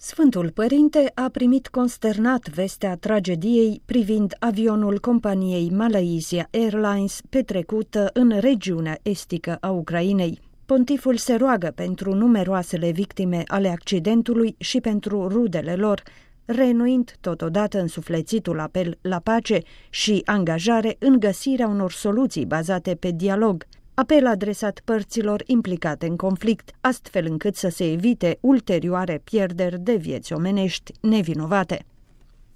Sfântul Părinte a primit consternat vestea tragediei privind avionul companiei Malaysia Airlines petrecută în regiunea estică a Ucrainei. Pontiful se roagă pentru numeroasele victime ale accidentului și pentru rudele lor, reînnoind totodată însuflețitul apel la pace și angajare în găsirea unor soluții bazate pe dialog, apel adresat părților implicate în conflict, astfel încât să se evite ulterioare pierderi de vieți omenești nevinovate.